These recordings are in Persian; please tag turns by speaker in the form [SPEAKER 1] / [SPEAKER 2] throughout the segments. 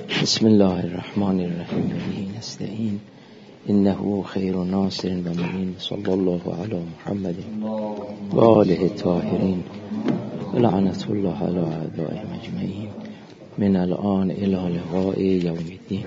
[SPEAKER 1] بسم الله الرحمن الرحیم به نستعین انه خیر ناصر و معین صلی الله علی محمد و آله الطاهرین و لعنت الله علی اعدائهم اجمعین من الان الی لقاء یوم الدین.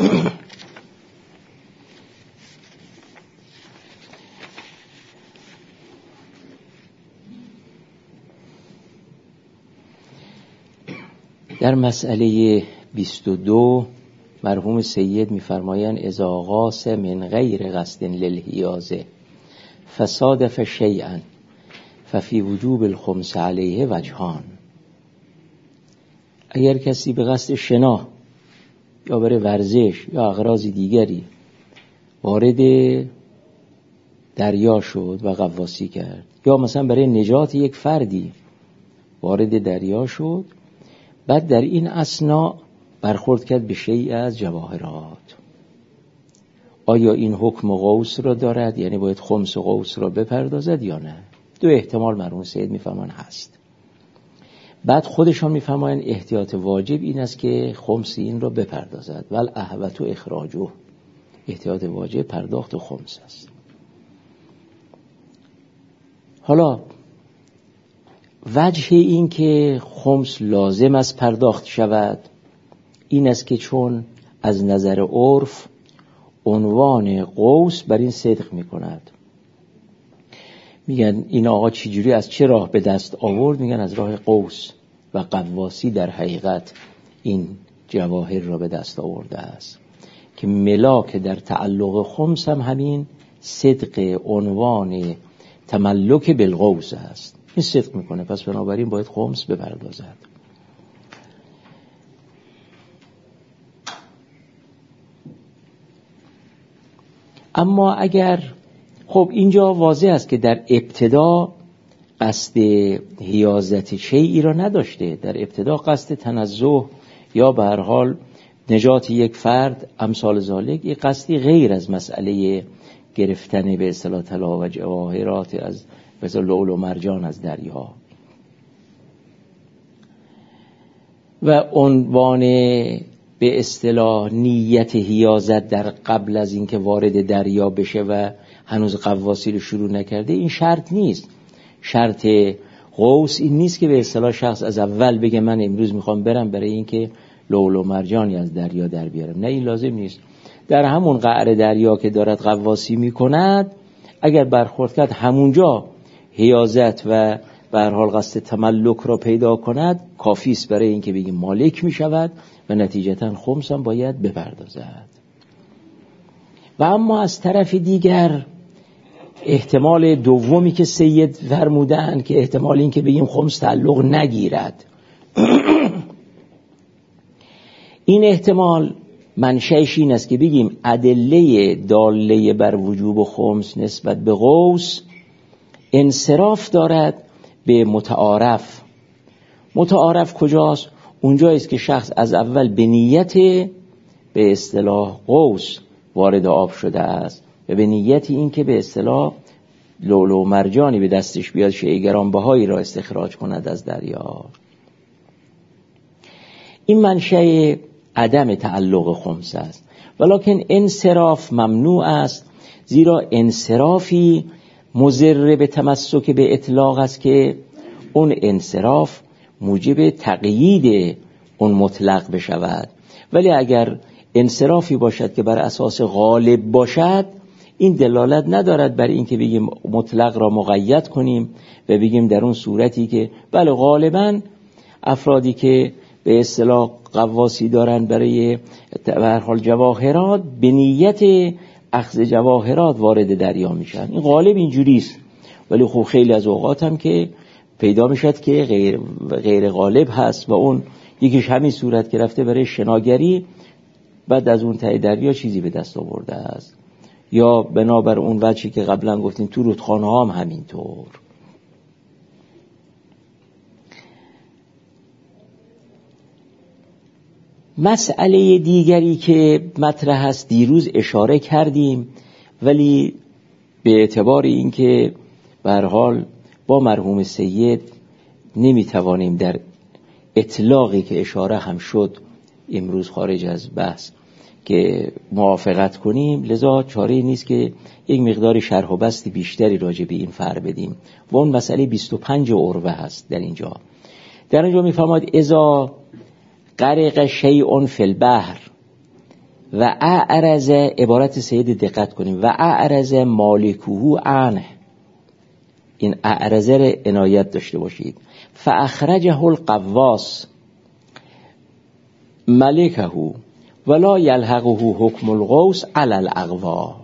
[SPEAKER 1] در مسئله 22 مرحوم سید می‌فرمایند اذا غاص من غیر قصد للحیازه فصادف شیئا ففی وجوب الخمس علیه وجهان. اگر کسی به قصد شنا یا برای ورزش یا اغراض دیگری وارد دریا شد و غواصی کرد، یا مثلا برای نجات یک فردی وارد دریا شد، بعد در این اثنا برخورد کرد به شیء از جواهرات، آیا این حکم غوث را دارد؟ یعنی باید خمس غوث را بپردازد یا نه؟ دو احتمال مرحوم سید میفهمن هست. بعد خودشان میفهمن احتیاط واجب این است که خمس این را بپردازد، ول احوط و اخراجه، احتیاط واجب پرداخت خمس است. حالا وجه این که خمس لازم است پرداخت شود این است که چون از نظر عرف عنوان قوس بر این صدق می کند. میگن این آقا چجوری از چه راه به دست آورد؟ میگن از راه قوس و قواسی در حقیقت این جواهر را به دست آورده است که ملاک در تعلق خمس هم همین صدق عنوان تملک بالقوس است. این صدق میکنه، پس بنابراین باید خمس بپردازد. اما اگر خب اینجا واضح است که در ابتدا قصد حیازت شیئی را نداشته، در ابتدا قصد تنزه یا به هر حال نجات یک فرد امثال ذالک، یک قصدی غیر از مسئله گرفتن به اصطلاح طلا و جواهرات از مثل لؤلؤ و مرجان از دریا. و عنوان به اصطلاح نیت حیازت در قبل از اینکه وارد دریا بشه و هنوز غواصی رو شروع نکرده این شرط نیست. شرط غوث این نیست که به اصطلاح شخص از اول بگه من امروز میخوام برم برای اینکه لؤلؤ و مرجانی از دریا در بیارم. نه، این لازم نیست. در همون قعر دریا که دارد غواصی میکند اگر برخورد کرد همونجا حیازت و به هر حال قصد تملک را پیدا کند کافی است برای اینکه بگیم مالک می شود و نتیجتا خمس هم باید بپردازد. و اما از طرف دیگر احتمال دومی که سید فرمودن که احتمال این که بگیم خمس تعلق نگیرد این احتمال منشأش این است که بگیم ادله داله بر وجوب خمس نسبت به غوث انصراف دارد به متعارف. متعارف کجاست؟ اونجایی است که شخص از اول به نیت به اصطلاح غوث وارد آب شده است و به نیت این که به اصطلاح لؤلؤ و مرجانی به دستش بیاد شیء گرانبهایی را استخراج کند از دریا. این منشأ عدم تعلق خمس است. ولکن انصراف ممنوع است، زیرا انصرافی مضر به تمسک به اطلاق است که اون انصراف موجب تقیید اون مطلق بشود. ولی اگر انصرافی باشد که بر اساس غالب باشد این دلالت ندارد بر این که بگیم مطلق را مقید کنیم و بگیم در اون صورتی که بله غالباً افرادی که به اصطلاح غواصی دارن برای به هر حال جواهرات به نیت اخذ جواهرات وارد دریا میشن، این غالب اینجوری است. ولی خب خیلی از اوقات هم که پیدا میشد که غیر غالب هست و اون یکیش همین صورت که رفته برای شناگری بعد از اون ته دریا چیزی به دست آورده است، یا بنابر اون وجهی که قبلا گفتیم تو رودخانه ها هم همینطور. مسئله دیگری که مطرح است دیروز اشاره کردیم، ولی به اعتبار اینکه به هر حال با مرحوم سید نمیتوانیم در اطلاقی که اشاره هم شد امروز خارج از بحث که موافقت کنیم، لذا چاره نیست که یک مقدار شرح و بسط بیشتری راجع به این فرع بدیم و اون مسئله 25 عروه هست. در اینجا میفرماید اذا غرق شیء فی البحر و اعرض، عبارت سید دقت کنیم، و اعرض مالکه عنه، این اعرض را عنایت داشته باشید، فاخرجه القواس ملکه ولا یلحقه حکم الغوث علی الاغوا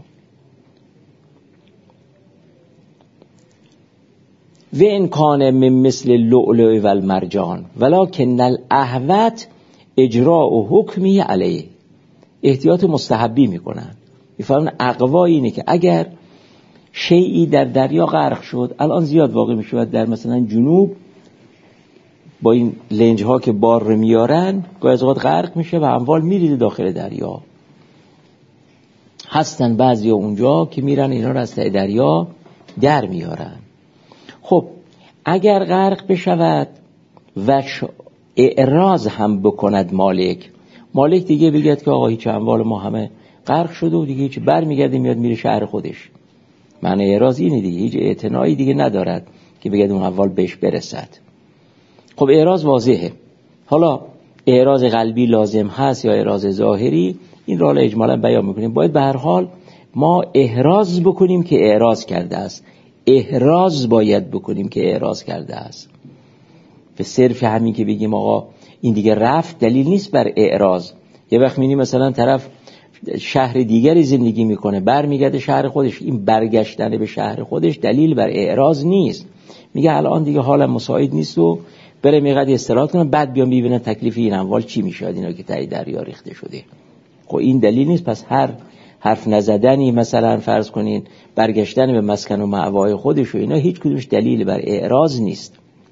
[SPEAKER 1] و ان کان من مثل اللؤلؤ والمرجان ولکن الاحوط اجراء حکمی علیه. احتیاط مستحبی میکنن، میفهمن اغوا اینه که اگر شیئی در دریا غرق شد، الان زیاد واقع میشود در مثلا جنوب با این لنج ها که بار رو میارن گاهی از اوقات غرق میشه و اموال میریزه داخل دریا. هستن بعضی اونجا که میرن اینا رو از دریا در میارن. خب اگر غرق بشود و اعراض هم بکند مالک دیگه بگید که آقا هیچ اموال ما همه غرق شده و دیگه هیچ، برمیگرده میاد میره شهر خودش. معنی اعراض اینه دیگه، هیچ اعتنایی دیگه ندارد که بگید اون اموال بهش برسد. خب اعراض واضحه. حالا اعراض قلبی لازم هست یا اعراض ظاهری، این را اجمالا بیان میکنیم. باید به هر حال ما احراز بکنیم که اعراض کرده است، احراز باید بکنیم که اعراض کرده است. به صرف همین که بگیم آقا این دیگه رفت دلیل نیست بر اعراض. یه وقت می‌بینی مثلا طرف شهر دیگری زندگی میکنه برمیگرده شهر خودش، این برگشتن به شهر خودش دلیل بر اعراض نیست. میگه الان دیگه حالم مساعد نیست و بره میقدر استراحت کنه، بعد بیام ببینن تکلیف این اموال چی میشه اینا که تای دریا ریخته شده. خب این دلیل نیست. پس هر حرف نزدنی، مثلا فرض کنین برگشتن به مسکن و مأوای خودش و اینا، هیچ کدومش دلیل بر اعراض نیست.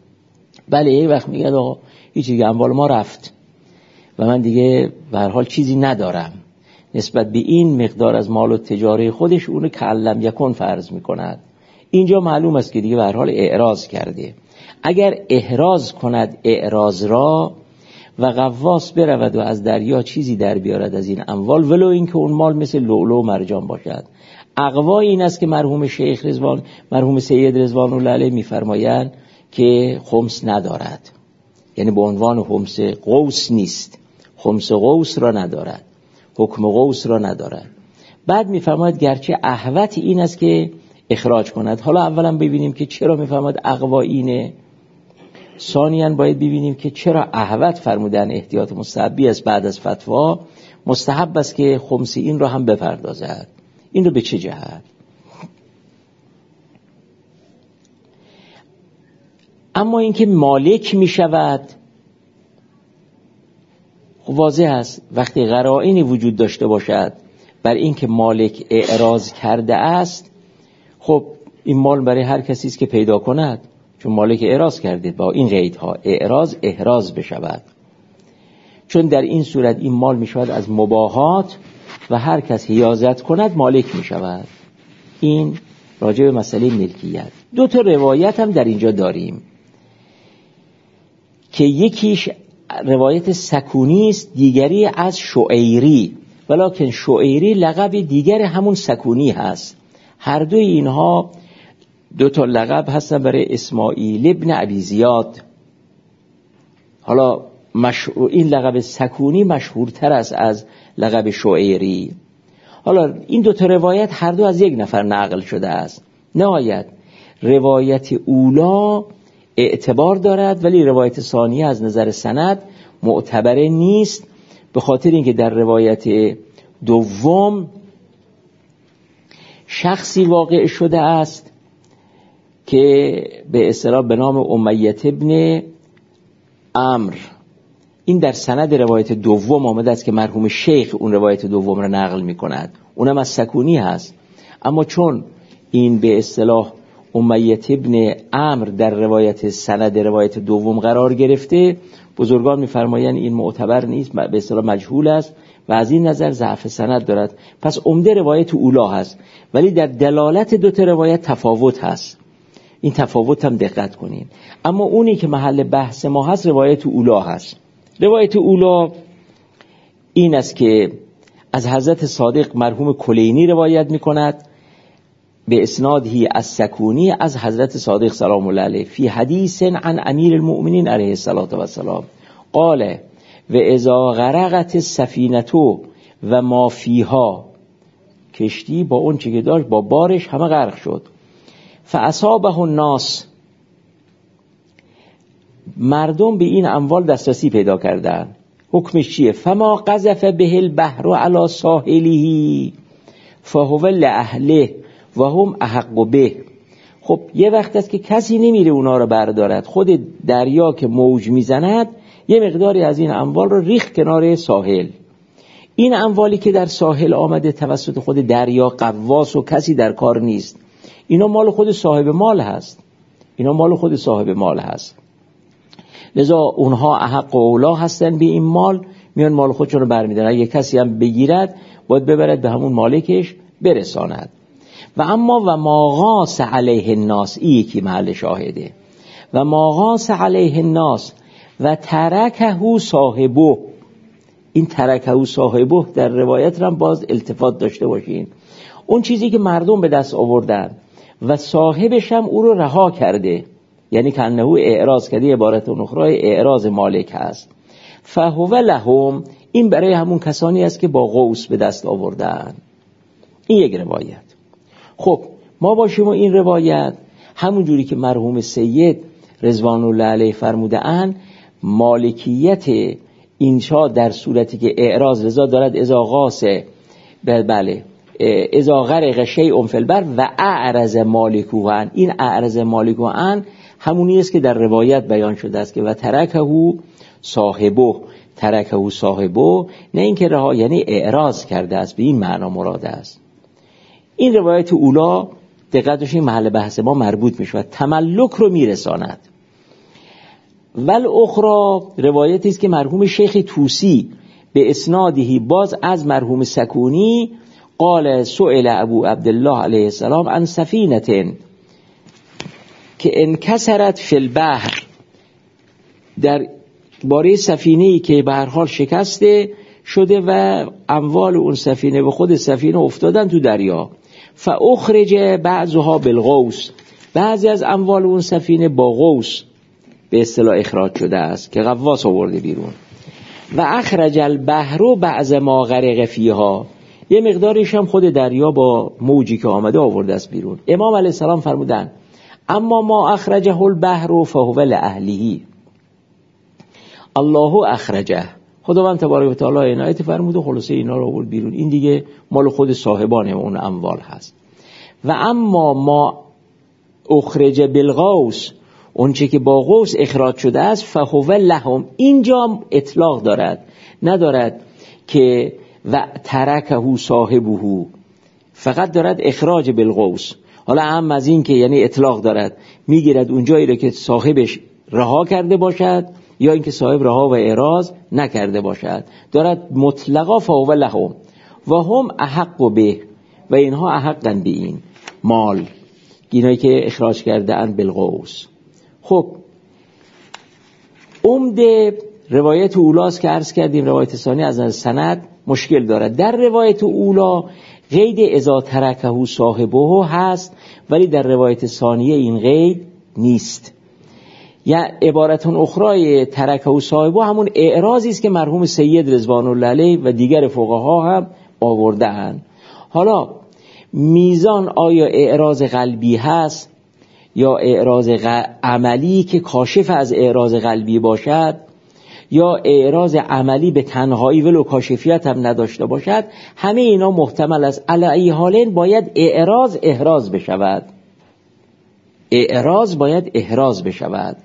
[SPEAKER 1] بله یه وقت میگه آقا هیچ دیگه اموال ما رفت و من دیگه به هر حال چیزی ندارم، نسبت به این مقدار از مال و تجاره خودش اونو کعلم یکن فرض میکند. اینجا معلوم است که دیگه به هر حال اعراض کرده. اگر احراز کند اعراض را و غواص برود و از دریا چیزی در بیارد از این اموال، ولو این که اون مال مثل لؤلؤ و مرجان باشد، اقوا این است که مرحوم سید رضوان الله علیه میفرمایند که خمس ندارد، یعنی به عنوان خمس غوث نیست، خمس غوث را ندارد، حکم غوث را ندارد. بعد میفرماید گرچه احوط این است که اخراج کند. حالا اولا ببینیم که چرا میفرماید اقوا اینه، ثانیاً باید ببینیم که چرا احوط فرمودن احتیاط مستحبی است. بعد از فتوا مستحب است که خمس این را هم بپردازد. این رو به چه جهت؟ اما اینکه مالک می شود واضح است. وقتی قرائنی وجود داشته باشد بر اینکه مالک اعراض کرده است، خب این مال برای هر کسی است که پیدا کند، چون مالک اعراض کرده با این قیدها احراز بشود. چون در این صورت این مال می شود از مباحات و هر کس حیازت کند مالک می شود. این راجع به مسئله ملکیت. دو تا روایت هم در اینجا داریم که یکیش روایت سکونی است، دیگری از شعیری، ولکن شعیری لقب دیگر همون سکونی هست. هر دوی اینها دو تا لقب هستن برای اسماعیل ابن ابی زیاد. حالا این لقب سکونی مشهورتر است از لقب شعیری. حالا این دو تا روایت هر دو از یک نفر نقل شده است. نهایت روایت اولا اعتبار دارد ولی روایت ثانیه از نظر سند معتبره نیست، به خاطر اینکه در روایت دوم شخصی واقع شده است که به اصطلاح به نام امیه ابن عمرو. این در سند روایت دوم آمده است که مرحوم شیخ اون روایت دوم را نقل می کند، اونم از سکونی هست. اما چون این به اصطلاح امیه ابن عمرو در روایت سند روایت دوم قرار گرفته، بزرگان می‌فرمایند این معتبر نیست، به اصطلاح مجهول است و از این نظر ضعف سند دارد. پس عمده روایت اولا هست، ولی در دلالت دو تا روایت تفاوت هست. این تفاوت هم دقت کنین. اما اونی که محل بحث ما هست روایت اولا هست. روایت اولا این است که از حضرت صادق مرحوم کلینی روایت میکند به اسنادی از سکونی از حضرت صادق سلام الله علیه فی حدیث عن امیر المؤمنین علیه الصلاة و السلام قال و اذا غرقت السفینه و ما فیها، کشتی با اون چی که داشت با بارش همه غرق شد، فاصابه الناس، مردم به این اموال دسترسی پیدا کردن، حکمش چیه؟ فما قذف به البحر علی ساحله فهو لأهله و هم احق به. خب یه وقت است که کسی نمیره اونا رو بردارد، خود دریا که موج میزند یه مقداری از این اموال رو ریخت کنار ساحل. این اموالی که در ساحل آمده توسط خود دریا قواس و کسی در کار نیست، اینا مال خود صاحب مال هست، اینا مال خود صاحب مال هست، لذا اونها احق و اولا هستن به این مال، میان مال خودشون رو برمیدارن. اگه کسی هم بگیرد باید ببرد به همون مالکش برساند. و اما و ما غاص علیه الناس، این یکی محل شاهده، و ما غاص علیه الناس و ترکه صاحبه. این ترکه صاحبه در روایت هم باز التفات داشته باشین، اون چیزی که مردم به دست آوردن و صاحبش هم او رو رها کرده، یعنی که انه اعراض کرده، عبارت اخرى اعراض مالک هست. فهو لهم، این برای همون کسانی است که با غوث به دست آوردن. این یک روایت. خب ما باشیم و این روایت همون جوری که مرحوم سید رضوان الله علیه فرموده اند، مالکیت اینشا در صورتی که اعراض رضا دارد اذا غاصه، بله اذا غرق شیء فی البر و اعرض مالکو عن، این اعرض مالکو عن همونی است که در روایت بیان شده است که و ترکه صاحبه، ترکه صاحبه، نه اینکه رها، یعنی اعراض کرده است، به این معنا مراد است. این روایت اولا دقت داشتین محل بحث ما مربوط میشه و تملک رو میرساند. ول اخرى روایتی است که مرحوم شیخ توسی به اسنادی باز از مرحوم سکونی قال سئل ابو عبدالله علیه السلام عن سفینه که انکسرت فی البحر، در باره سفینه‌ای که به هر حال شکسته شده و اموال اون سفینه و خود سفینه افتادن تو دریا، فاخرج بعضها بالغوث، بعضی از اموال اون سفینه با غوث به اصطلاح اخراج شده است که غواص آورده بیرون. و اخرج البحر بعض ما غرق فیها، یه مقدارش هم خود دریا با موجی که آمده آورده است بیرون. امام علیه السلام فرمودن اما ما اخرجه البحر فهو لأهله، الله اخرجه، خداوند تبارک و تعالی عنایت فرمود و خلاصه اینا رو آورد بیرون، این دیگه مال خود صاحبان اون اموال هست. و اما ما اخرج بالغوث، اون چه که با غوث اخراج شده است، فهو لهم، اینجا اطلاق دارد، ندارد که و ترکه صاحبه، فقط دارد اخراج بالغوث. حالا هم از این که یعنی اطلاق دارد، میگیرد اونجایی رو که صاحبش رها کرده باشد یا اینکه صاحب رها و اعراض نکرده باشد، دارد مطلقا فهو لهم و هم احق به، و اینها احقن به این مال، اینایی که اخراج کرده اند بالغوث. خب عمده روایت اولاست که عرض کردیم، روایت ثانی از سند مشکل دارد. در روایت اولا قید اذا ترکه صاحبه هست، ولی در روایت ثانیه این قید نیست. یا عبارت اخرى ترکه صاحبه همون اعراضی است که مرحوم سید رضوان الله علیه و دیگر فقها هم آورده اند. حالا میزان آیا اعراض قلبی هست یا اعراض عملی که کاشف از اعراض قلبی باشد، یا اعراض عملی به تنهایی ولو کاشفیت هم نداشته باشد، همه اینا محتمل است. علی ای حالین باید اعراض احراز بشود، اعراض باید احراز بشود.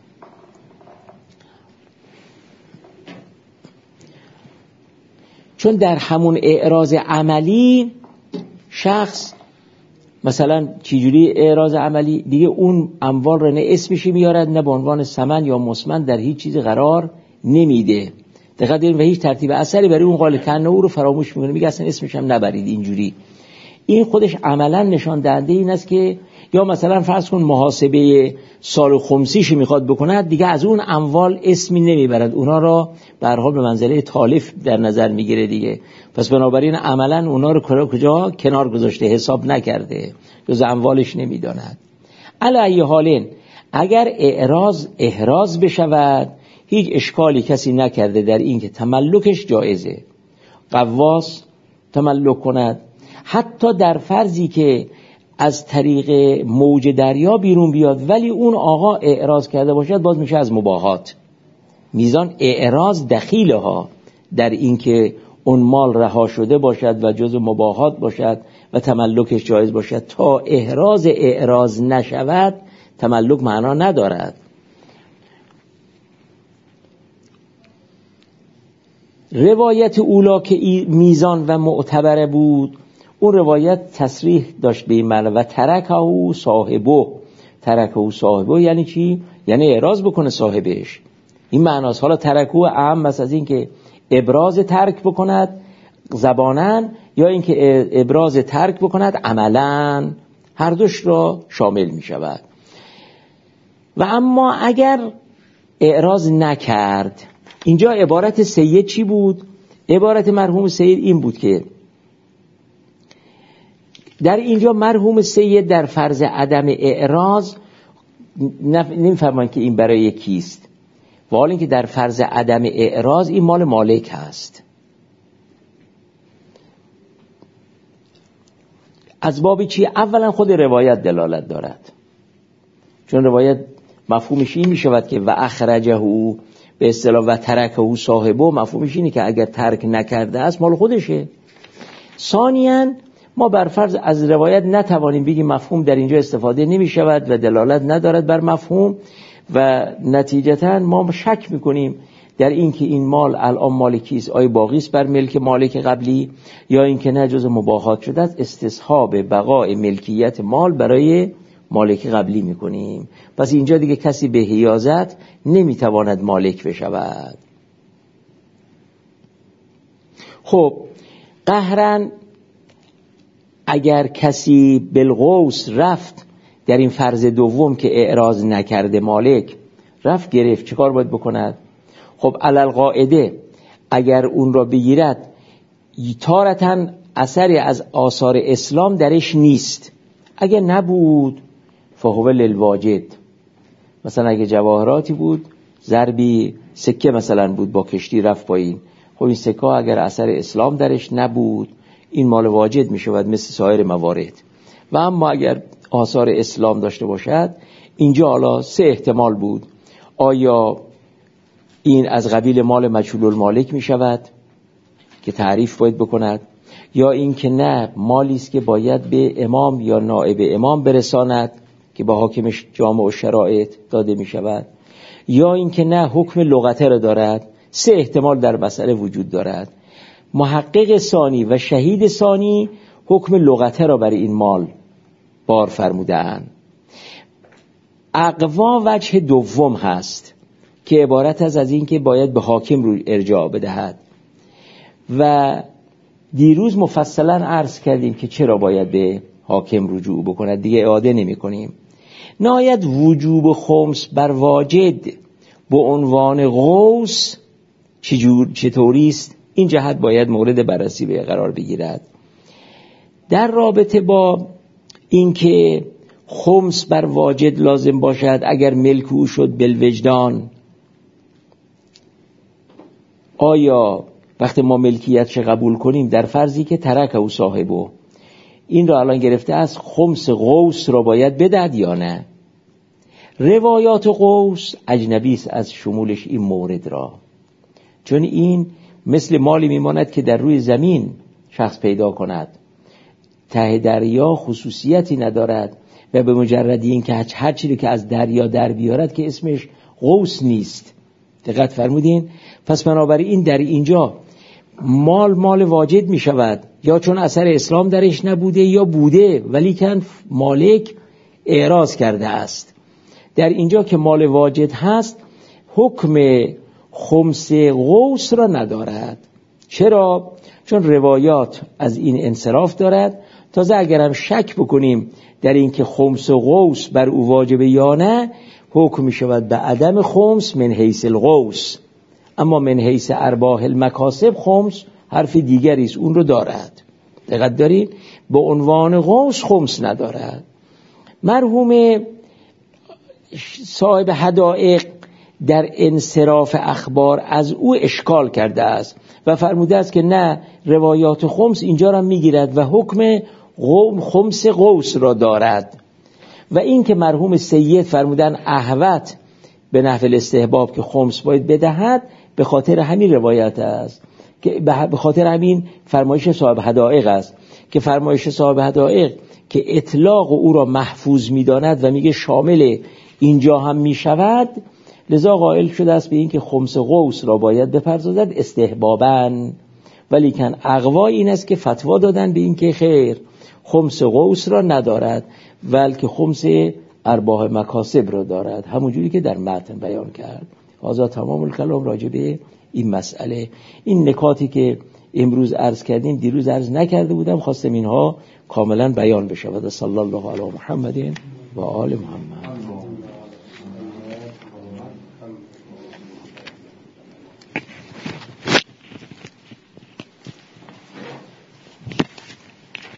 [SPEAKER 1] چون در همون اعراض عملی شخص مثلا چجوری اعراض عملی دیگه اون اموال رو نه اسمشی میارد نه به عنوان ثمن یا مسمن در هیچ چیز قرار نمیده، دقیقاً و هیچ ترتیب اثری برای اون قال کنه او رو فراموش میکنه، میگه اصلا اسمش هم نبرید اینجوری. این خودش عملا نشان دهنده این است که یا مثلا فرض کن محاسبه سال خمسیش میخواد بکند، دیگه از اون اموال اسمی نمیبرد، اونا را به هر حال به منزله تالف در نظر میگیره دیگه. پس بنابراین عملا اونا رو کجا کنار گذاشته، حساب نکرده، جز اموالش نمیداند. علی ای حال اگر احراز بشود هیچ اشکالی کسی نکرده در این که تملکش جایزه، غواص تملک کند، حتی در فرضی که از طریق موج دریا بیرون بیاد ولی اون آقا اعراض کرده باشد، باز میشه از مباحات. میزان اعراض دخیله ها در این که اون مال رها شده باشد و جز مباحات باشد و تملکش جایز باشد. تا اعراض نشود تملک معنا ندارد. روایت اولا که میزان و معتبره بود، اون روایت تصریح داشت به این معنی و ترکه صاحبه یعنی چی؟ یعنی اعراض بکنه صاحبش. این معناست. حالا ترکه اهم است از این که ابراز ترک بکند زبانن یا این که ابراز ترک بکند عملاً، هر دوش را شامل می شود. و اما اگر اعراض نکرد، اینجا عبارت سید چی بود؟ عبارت مرحوم سید این بود که در اینجا مرحوم سید در فرض عدم اعراض نمی‌فرمایند که این برای کیست، و حال اینکه در فرض عدم اعراض این مال مالک هست. از باب چی؟ اولا خود روایت دلالت دارد، چون روایت مفهومش این میشود که و اخرجه به اصطلاح و ترکه صاحبه، مفهومش اینه که اگر ترک نکرده است مال خودشه. ثانیاً ما بر فرض از روایت نتوانیم بگیم مفهوم در اینجا استفاده نمی شود و دلالت ندارد بر مفهوم، و نتیجتاً ما شک میکنیم در این که این مال الان مال کیست، آیا باقی است بر ملک مالک قبلی یا این که نه جز مباحات شده است. استصحاب بقای ملکیت مال برای مالک قبلی میکنیم. پس اینجا دیگه کسی به حیازت نمیتواند مالک بشود. خب قهرن اگر کسی بالغوث رفت در این فرض دوم که اعراض نکرده مالک رفت گرفت، چه کار باید بکند؟ خب علل قاعده اگر اون را بگیرد تارتن اثری از آثار اسلام درش نیست، اگر نبود فهو للواجد. مثلا اگه جواهراتی بود، ضربی سکه مثلا بود با کشتی رفت پایین، خب این سکه اگر اثر اسلام درش نبود این مال واجد می شود مثل سایر موارد. و اما اگر آثار اسلام داشته باشد، اینجا حالا سه احتمال بود: آیا این از قبیل مال مجهول المالک می شود که تعریف باید بکند، یا این که نه مالی است که باید به امام یا نائب امام برساند که با حاکمش جامع و شرایط داده می شود، یا این که نه حکم لغته را دارد. سه احتمال در مسئله وجود دارد. محقق ثانی و شهید ثانی حکم لغته را برای این مال بار فرموده‌اند. اقوا وجه دوم هست که عبارت از این که باید به حاکم رو ارجاع بدهد، و دیروز مفصلا عرض کردیم که چرا باید به حاکم رجوع بکند، دیگه اعاده نمی کنیم. نهایت وجوب خمس بر واجد به عنوان غوث چطوری است؟ این جهت باید مورد بررسی به قرار بگیرد. در رابطه با اینکه خمس بر واجد لازم باشد اگر ملک او شد بالوجدان، آیا وقتی ما ملکیتش قبول کنیم در فرضی که ترکه او صاحبه، این را الان گرفته از خمس غوث را باید بدهد یا نه؟ روایات غوث اجنبی است از شمولش این مورد را، چون این مثل مالی میماند که در روی زمین شخص پیدا کند، ته دریا خصوصیتی ندارد و به مجرد این که هر چیزی که از دریا در بیارد که اسمش غوث نیست. دقت فرمودین؟ پس بنابراین در اینجا مال واجد می شود، یا چون اثر اسلام درش نبوده یا بوده ولی که مالک اعراض کرده است. در اینجا که مال واجد هست حکم خمس غوث را ندارد. چرا؟ چون روایات از این انصراف دارد تازه اگرم شک بکنیم در این که خمس و غوث بر او واجبه یا نه، حکم می شود به عدم خمس من حیث الغوث. اما من حیث ارباح المکاسب خمس حرف دیگری است، اون رو دارد. دقت دارید؟ به عنوان غوث خمس ندارد. مرحوم صاحب حدائق در انصراف اخبار از او اشکال کرده است و فرموده است که نه، روایات خمس اینجا را میگیرد و حکم خمس غوث را دارد. و این که مرحوم سید فرمودن احوط به نحو الاستحباب که خمس باید بدهد، به خاطر همین روایت است، که به خاطر همین فرمایش صاحب حدائق است که فرمایش صاحب حدائق که اطلاق او را محفوظ می‌داند و میگه شامل اینجا هم میشود، لذا قائل شده است به این که خمس غوث را باید بپردازد استحباباً. ولیکن اقوا این است که فتوا دادن به این که خیر، خمس غوث را ندارد، بلکه خمس ارباح مکاسب را دارد، همونجوری که در متن بیان کرد. هذا تمام الکلام راجع به این مسئله. این نکاتی که امروز عرض کردیم دیروز عرض نکرده بودم، خواستم اینها کاملا بیان بشه. و صلی الله علی محمد و آل محمد.